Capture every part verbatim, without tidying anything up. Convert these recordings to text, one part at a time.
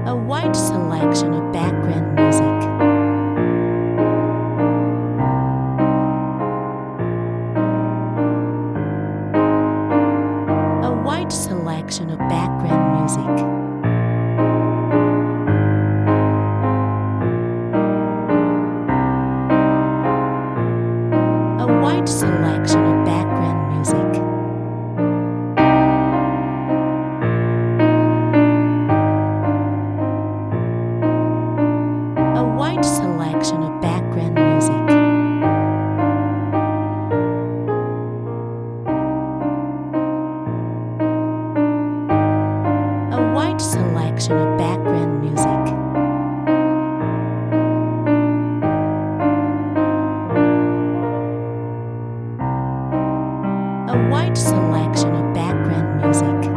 A wide selection of background music. A wide selection of background music. A wide selection of background music. A wide selection of background music. A wide selection of background music. A wide selection of background music.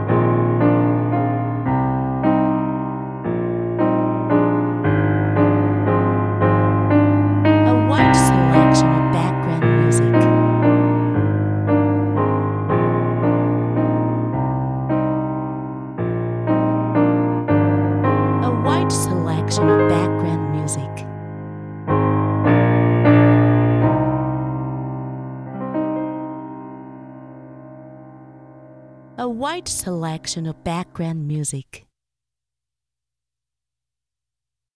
A wide selection of background music. A wide selection of background music. A wide selection of background music.